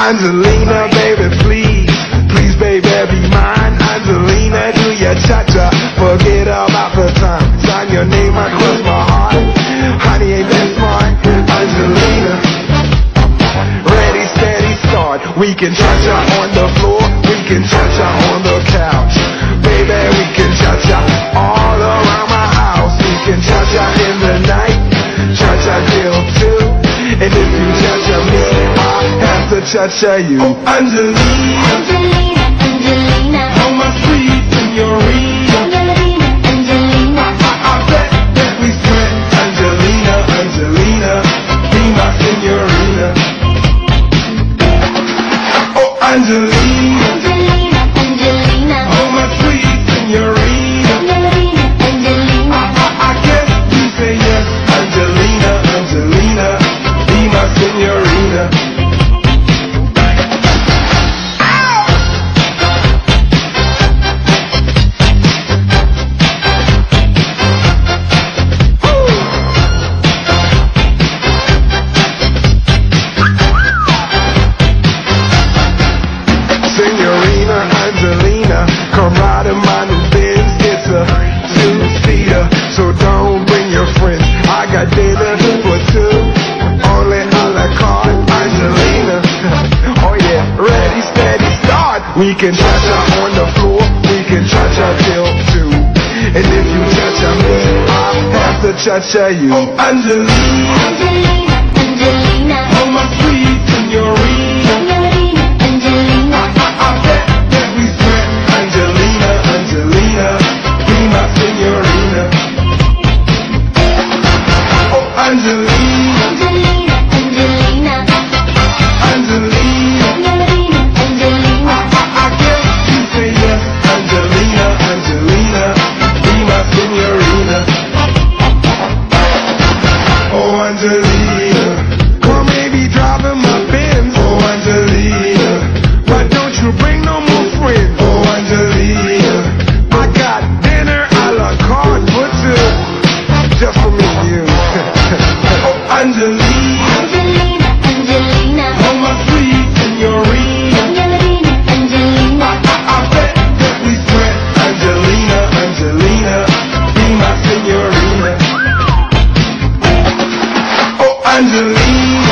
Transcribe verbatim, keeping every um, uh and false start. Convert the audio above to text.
Angelina, baby, please, please, baby, be mine. Angelina, do your cha-cha, forget about the time. Sign your name across my heart. Honey, ain't that smart? Angelina, ready, steady, start. We can cha-cha on the floor, we can cha-cha on the couch. Baby, we can cha-cha all around my house. We can cha-cha in the night, cha-cha till two. And if you cha-cha me, I have to cha-cha you. Oh, Angelina, Angelina, Angelina, oh my sweet señorita. Angelina, Angelina, I, I, I bet that we sweat. Angelina, Angelina, be my señorita. Oh, Angelina, Angelina, Angelina, oh my sweet señorita. Angelina, Angelina, I, I, I guess you say yes. Angelina, Angelina, be my señorita. Señorina Angelina, come ride in my new Benz. It's a two-seater, so don't bring your friends. I got dinner for two, only a la carte. Angelina, oh yeah, ready, steady, start. We can cha-cha on the floor, we can cha-cha till two. And if you cha-cha me, I have to cha-cha you. Oh, Angelina, Angelina, Angelina, oh my sweet señorita. Angelina, Angelina, I, I bet that we sweat. Angelina, Angelina, be my señorita. Oh, Angelina, Angelina, Angelina, Angelina, Angelina, Angelina, I, I, I guess you say yes. Angelina, Angelina, be my señorita. Oh, Angelina, come maybe driving my Benz. Oh, Angelina, why don't you bring no more friends? Oh, Angelina, I got dinner a la carte for two, just for me and you. Oh, Angelina, Angelina, Angelina, oh my sweet señorita. Angelina, Angelina, I, I bet that we sweat. Angelina, Angelina, be my señorita. Oh, Angelina.